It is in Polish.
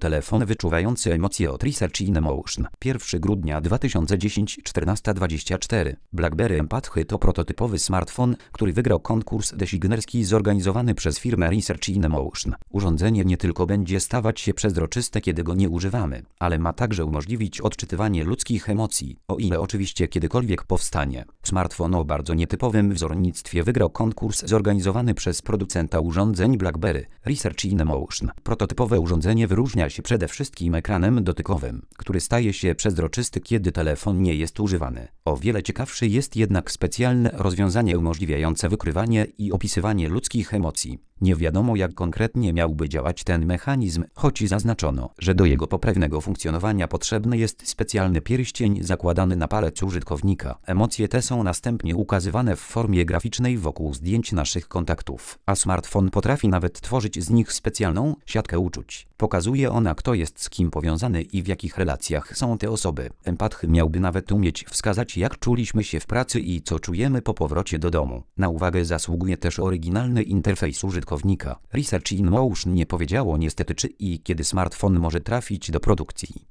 telefon wyczuwający emocje od Research in Motion. 1 grudnia 2010, 14:24. BlackBerry Empathy to prototypowy smartfon, który wygrał konkurs designerski zorganizowany przez firmę Research in Motion. Urządzenie nie tylko będzie stawać się przezroczyste, kiedy go nie używamy, ale ma także umożliwić odczytywanie ludzkich emocji, o ile oczywiście kiedykolwiek powstanie. Smartfon o bardzo nietypowym wzornictwie wygrał konkurs zorganizowany przez producenta urządzeń BlackBerry, Research in Motion. Prototypowe urządzenie wyróżnia się przede wszystkim ekranem dotykowym, który staje się przezroczysty, kiedy telefon nie jest używany. O wiele ciekawsze jest jednak specjalne rozwiązanie umożliwiające wykrywanie i opisywanie ludzkich emocji. Nie wiadomo, jak konkretnie miałby działać ten mechanizm, choć zaznaczono, że do jego poprawnego funkcjonowania potrzebny jest specjalny pierścień zakładany na palec użytkownika. Emocje te są następnie ukazywane w formie graficznej wokół zdjęć naszych kontaktów, a smartfon potrafi nawet tworzyć z nich specjalną siatkę uczuć. Pokazuje ona, kto jest z kim powiązany i w jakich relacjach są te osoby. Empathy miałby nawet umieć wskazać, jak czuliśmy się w pracy i co czujemy po powrocie do domu. Na uwagę zasługuje też oryginalny interfejs użytkownika. Research in Motion nie powiedziało niestety, czy i kiedy smartfon może trafić do produkcji.